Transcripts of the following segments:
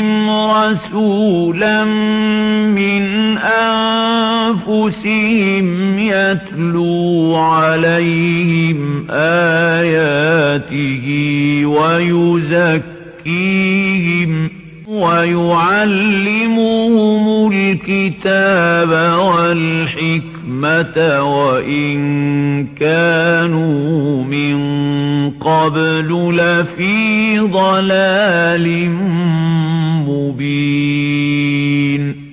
بهم رسولا من أنفسهم يتلو عليهم آياته ويزكيهم ويعلمهم الكتاب والحكمة وإن كانوا من قبل لفي ضلال مبين.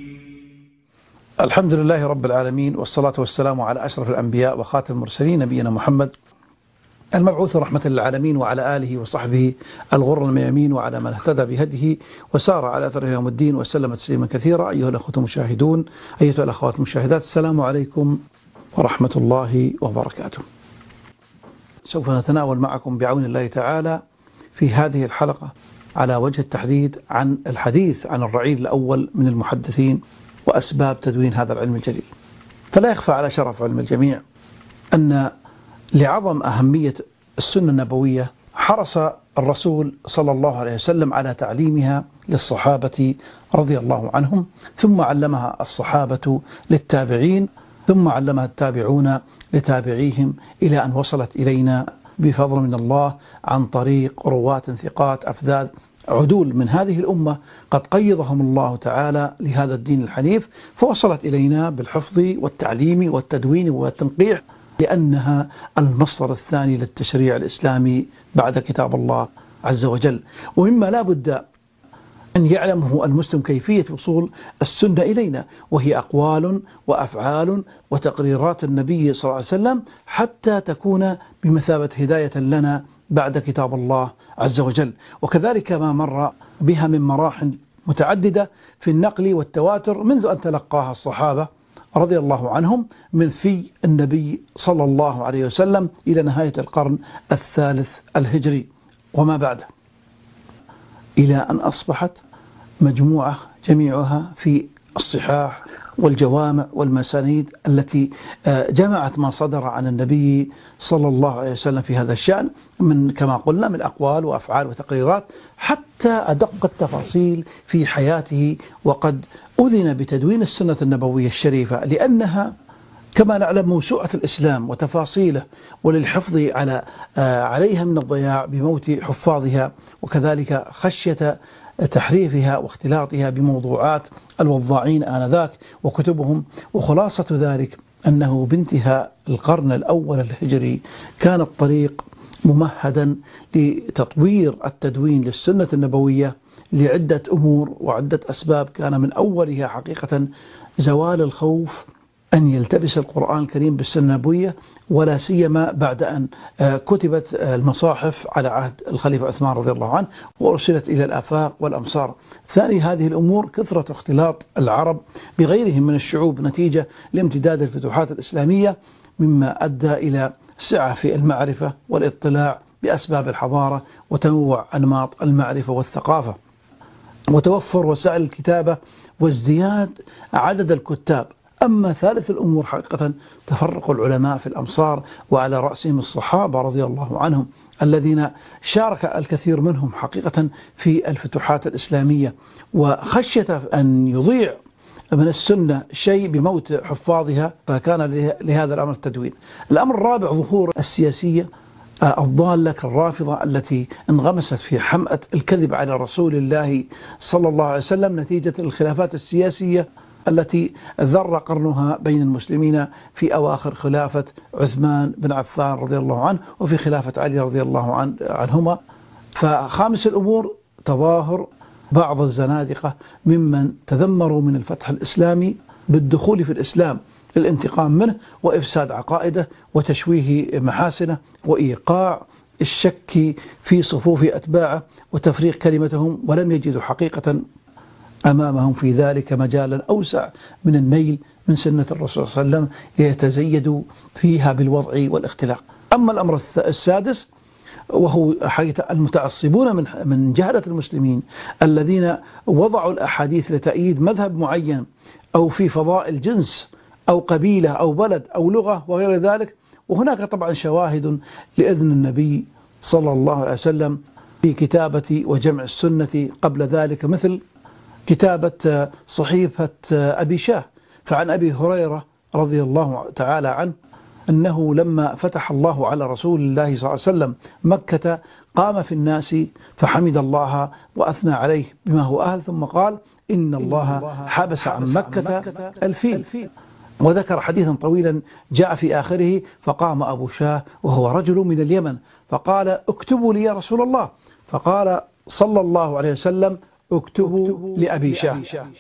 الحمد لله رب العالمين، والصلاة والسلام على أشرف الأنبياء وخاتم المرسلين نبينا محمد المبعوث رحمة للعالمين، وعلى آله وصحبه الغر الميامين، وعلى من اهتدى بهديه وسار على أثره يوم الدين وسلم تسليما كثيرا. أيها الأخوة المشاهدون، أيها الأخوات المشاهدات، السلام عليكم ورحمة الله وبركاته. سوف نتناول معكم بعون الله تعالى في هذه الحلقة على وجه التحديد عن الحديث عن الرعيل الأول من المحدثين وأسباب تدوين هذا العلم الجليل. فلا يخفى على شرف علم الجميع أن لعظم أهمية السنة النبوية حرص الرسول صلى الله عليه وسلم على تعليمها للصحابة رضي الله عنهم، ثم علمها الصحابة للتابعين، ثم علمها التابعون لتابعيهم، إلى أن وصلت إلينا بفضل من الله عن طريق رواة ثقات أفذاذ عدول من هذه الأمة قد قيضهم الله تعالى لهذا الدين الحنيف، فوصلت إلينا بالحفظ والتعليم والتدوين والتنقيح، لأنها المصدر الثاني للتشريع الإسلامي بعد كتاب الله عز وجل. ومما لا بد أن يعلمه المسلم كيفية وصول السنة إلينا، وهي أقوال وأفعال وتقريرات النبي صلى الله عليه وسلم، حتى تكون بمثابة هداية لنا بعد كتاب الله عز وجل. وكذلك ما مر بها من مراحل متعددة في النقل والتواتر منذ أن تلقاها الصحابة رضي الله عنهم من في النبي صلى الله عليه وسلم إلى نهاية القرن الثالث الهجري وما بعده، إلى أن أصبحت مجموعة جميعها في الصحاح والجوامع والمسانيد التي جمعت ما صدر عن النبي صلى الله عليه وسلم في هذا الشأن، من كما قلنا من أقوال وأفعال وتقريرات حتى أدق التفاصيل في حياته. وقد أذن بتدوين السنة النبوية الشريفة لأنها كما نعلم موسوعة الإسلام وتفاصيله، وللحفظ عليها من الضياع بموت حفاظها، وكذلك خشية تحريفها واختلاطها بموضوعات الوضاعين آنذاك وكتبهم. وخلاصة ذلك أنه بانتهاء القرن الأول الهجري كان الطريق ممهدا لتطوير التدوين للسنة النبوية لعدة أمور وعدة أسباب. كان من أولها حقيقة زوال الخوف أن يلتبس القرآن الكريم بالسنة النبوية، ولا سيما بعد أن كتبت المصاحف على عهد الخليفة عثمان رضي الله عنه وأرسلت إلى الآفاق والأمصار. ثاني هذه الأمور كثرة اختلاط العرب بغيرهم من الشعوب نتيجة لامتداد الفتوحات الإسلامية، مما أدى إلى سعة في المعرفة والاطلاع بأسباب الحضارة وتنوع أنماط المعرفة والثقافة، وتوفر وسائل الكتابة وازدياد عدد الكتاب. أما ثالث الأمور حقيقة تفرق العلماء في الأمصار، وعلى رأسهم الصحابة رضي الله عنهم الذين شارك الكثير منهم حقيقة في الفتوحات الإسلامية، وخشية أن يضيع من السنة شيء بموت حفاظها، فكان لهذا الأمر التدوين. الأمر الرابع ظهور السياسية الضالة كالرافضة التي انغمست في حمأة الكذب على رسول الله صلى الله عليه وسلم نتيجة الخلافات السياسية التي ذر قرنها بين المسلمين في أواخر خلافة عثمان بن عفان رضي الله عنه وفي خلافة علي رضي الله عنهما. فخامس الأمور تظاهر بعض الزنادقة ممن تذمروا من الفتح الإسلامي بالدخول في الإسلام للانتقام منه وإفساد عقائده وتشويه محاسنه وإيقاع الشك في صفوف أتباعه وتفريق كلمتهم، ولم يجدوا حقيقة أمامهم في ذلك مجالا أوسع من النيل من سنة الرسول صلى الله عليه وسلم ليتزيدوا فيها بالوضع والاختلاق. أما الأمر السادس وهو حقيقة المتعصبون من جهلة المسلمين الذين وضعوا الأحاديث لتأييد مذهب معين أو في فضائل جنس أو قبيلة أو بلد أو لغة وغير ذلك. وهناك طبعا شواهد لإذن النبي صلى الله عليه وسلم في كتابة وجمع السنة قبل ذلك، مثل كتابة صحيفة أبي شاه. فعن أبي هريرة رضي الله تعالى عنه أنه لما فتح الله على رسول الله صلى الله عليه وسلم مكة قام في الناس فحمد الله وأثنى عليه بما هو أهل، ثم قال إن الله حبس عن مكة الفيل، وذكر حديثا طويلا جاء في آخره فقام أبو شاه وهو رجل من اليمن فقال اكتبوا لي يا رسول الله، فقال صلى الله عليه وسلم اكتبوا لأبي شاه.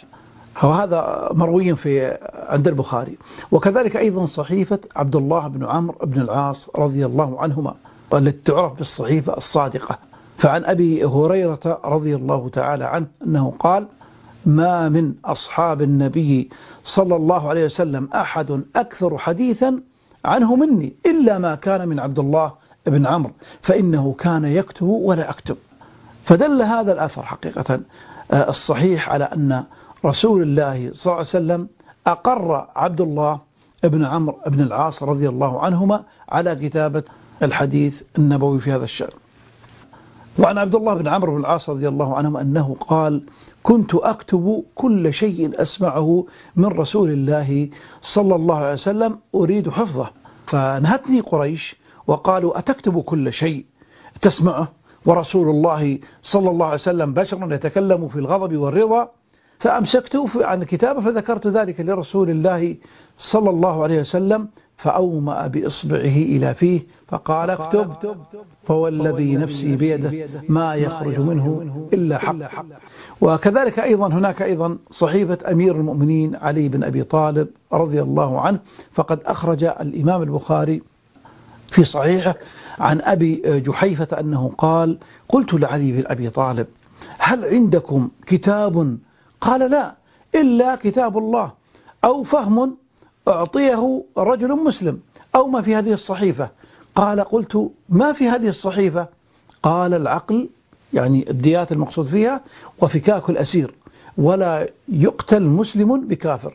وهذا مروي عند البخاري. وكذلك أيضا صحيفة عبد الله بن عمرو بن العاص رضي الله عنهما والتي تعرف بالصحيفة الصادقة. فعن أبي هريرة رضي الله تعالى عنه أنه قال ما من أصحاب النبي صلى الله عليه وسلم أحد أكثر حديثا عنه مني إلا ما كان من عبد الله بن عمرو فإنه كان يكتب ولا أكتب. فدل هذا الأثر حقيقة الصحيح على أن رسول الله صلى الله عليه وسلم أقر عبد الله بن عمرو بن العاص رضي الله عنهما على كتابة الحديث النبوي في هذا الشأن. وعن عبد الله بن عمرو بن العاص رضي الله عنهما أنه قال كنت أكتب كل شيء أسمعه من رسول الله صلى الله عليه وسلم أريد حفظه، فنهتني قريش وقالوا أتكتب كل شيء تسمعه ورسول الله صلى الله عليه وسلم بشر يتكلم في الغضب والرضا؟ فأمسكت عن الكتابة فذكرت ذلك لرسول الله صلى الله عليه وسلم فأومأ بإصبعه إلى فيه فقال اكتب فوالذي نفسي بيده ما يخرج منه إلا حق. وكذلك أيضا هناك أيضا صحيفة أمير المؤمنين علي بن أبي طالب رضي الله عنه، فقد أخرج الإمام البخاري في صحيحه عن أبي جحيفة أنه قال قلت لعلي بن أبي طالب هل عندكم كتاب؟ قال لا إلا كتاب الله أو فهم أعطيه رجل مسلم أو ما في هذه الصحيفة. قال قلت ما في هذه الصحيفة؟ قال العقل يعني الديات المقصود فيها وفكاك الأسير ولا يقتل مسلم بكافر.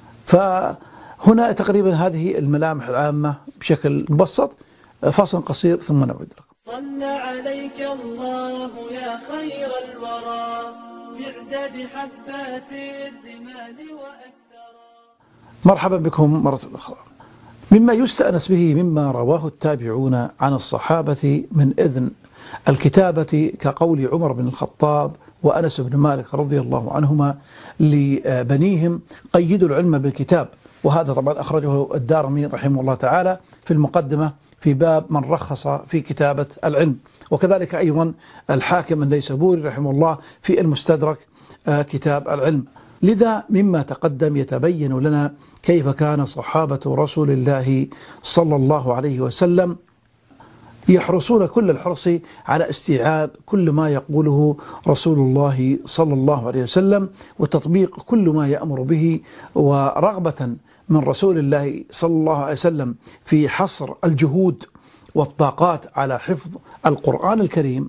فهنا تقريبا هذه الملامح العامة بشكل مبسط. فاصل قصير ثم نعود لكم. صلى عليك الله يا خير الورى بعدد حبات الرمال وأكثر. مرحبا بكم مرة أخرى. مما يستأنس به مما رواه التابعون عن الصحابة من إذن الكتابة كقول عمر بن الخطاب وأنس بن مالك رضي الله عنهما لبنيهم قيدوا العلم بالكتاب، وهذا طبعا أخرجه الدارمي رحمه الله تعالى في المقدمة في باب من رخص في كتابة العلم، وكذلك أيضا الحاكم النيسابوري رحمه الله في المستدرك كتاب العلم. لذا مما تقدم يتبين لنا كيف كان صحابة رسول الله صلى الله عليه وسلم يحرصون كل الحرص على استيعاب كل ما يقوله رسول الله صلى الله عليه وسلم وتطبيق كل ما يأمر به، ورغبة من رسول الله صلى الله عليه وسلم في حصر الجهود والطاقات على حفظ القرآن الكريم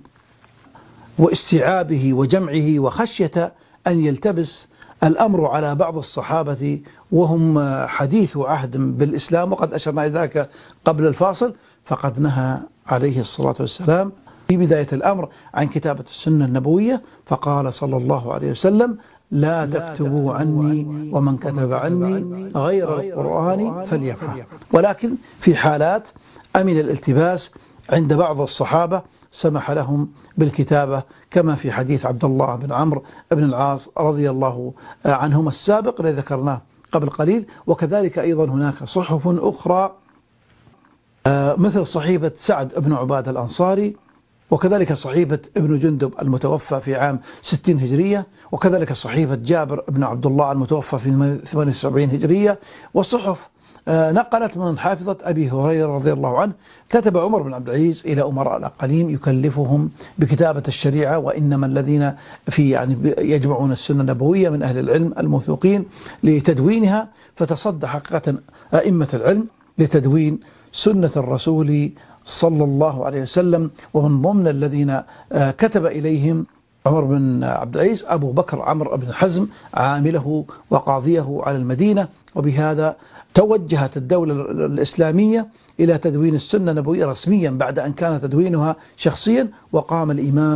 واستيعابه وجمعه، وخشية أن يلتبس الأمر على بعض الصحابة وهم حديث عهد بالإسلام، وقد أشرنا إلى ذلك قبل الفاصل. فقد نهى عليه الصلاة والسلام في بداية الأمر عن كتابة السنة النبوية، فقال صلى الله عليه وسلم لا تكتبوا عني ومن كتب عني غير القرآن فليفعل. ولكن في حالات أمن الالتباس عند بعض الصحابة سمح لهم بالكتابة كما في حديث عبد الله بن عمرو بن العاص رضي الله عنهما السابق الذي ذكرناه قبل قليل. وكذلك أيضا هناك صحف أخرى مثل صحيفة سعد بن عبادة الأنصاري، وكذلك صحيفة ابن جندب المتوفى في عام 60 هجرية، وكذلك صحيفة جابر بن عبد الله المتوفى في 78 هجرية، وصحف نقلت من حافظة أبي هريرة رضي الله عنه. كتب عمر بن عبد العزيز إلى أمراء الأقاليم يكلفهم بكتابة الشريعة، وإنما الذين يجمعون السنة النبوية من أهل العلم الموثوقين لتدوينها، فتصدى حقيقة أئمة العلم لتدوين سنة الرسول صلى الله عليه وسلم. ومن ضمن الذين كتب إليهم عمر بن عبد العزيز أبو بكر عمرو بن حزم عامله وقاضيه على المدينة. وبهذا توجهت الدولة الإسلامية إلى تدوين السنة النبوية رسميا بعد أن كان تدوينها شخصيا، وقام الإمام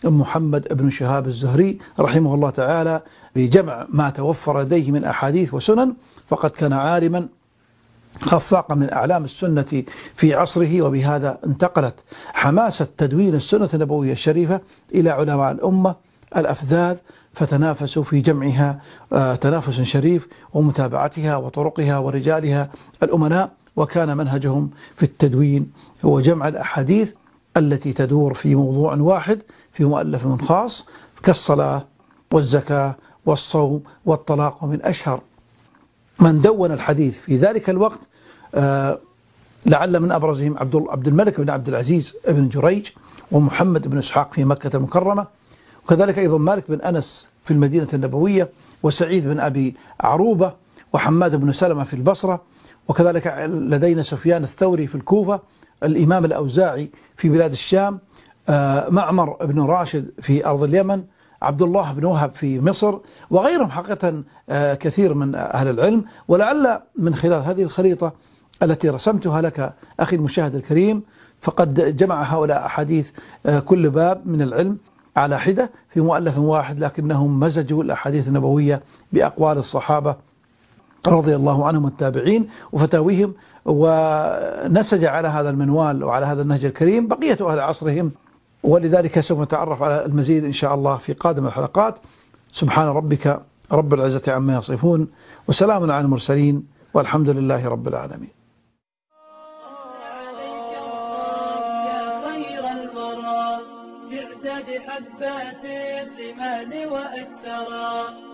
محمد بن شهاب الزهري رحمه الله تعالى بجمع ما توفر لديه من أحاديث وسنن، فقد كان عالما خفاقا من أعلام السنة في عصره، وبهذا انتقلت حماسة تدوين السنة النبوية الشريفة إلى علماء الأمة الأفذاذ، فتنافسوا في جمعها تنافس شريف ومتابعتها وطرقها ورجالها الأمناء، وكان منهجهم في التدوين هو جمع الأحاديث التي تدور في موضوع واحد في مؤلف خاص كالصلاة والزكاة والصوم والطلاق. ومن أشهر من دون الحديث في ذلك الوقت لعل من أبرزهم عبد الملك بن عبد العزيز بن جريج، ومحمد بن إسحاق في مكة المكرمة، وكذلك أيضا مالك بن أنس في المدينة النبوية، وسعيد بن أبي عروبة، وحماد بن سلمة في البصرة، وكذلك لدينا سفيان الثوري في الكوفة، الإمام الأوزاعي في بلاد الشام، معمر بن راشد في أرض اليمن، عبد الله بن وهب في مصر، وغيرهم حقيقة كثير من أهل العلم. ولعل من خلال هذه الخريطة التي رسمتها لك أخي المشاهد الكريم، فقد جمع هؤلاء أحاديث كل باب من العلم على حدة في مؤلف واحد، لكنهم مزجوا الأحاديث النبوية بأقوال الصحابة رضي الله عنهم والتابعين وفتاويهم، ونسج على هذا المنوال وعلى هذا النهج الكريم بقية أهل عصرهم. ولذلك سوف نتعرف على المزيد إن شاء الله في قادم الحلقات. سبحان ربك رب العزة عما يصفون، وسلام على المرسلين، والحمد لله رب العالمين. حبات الرمال وأكثرا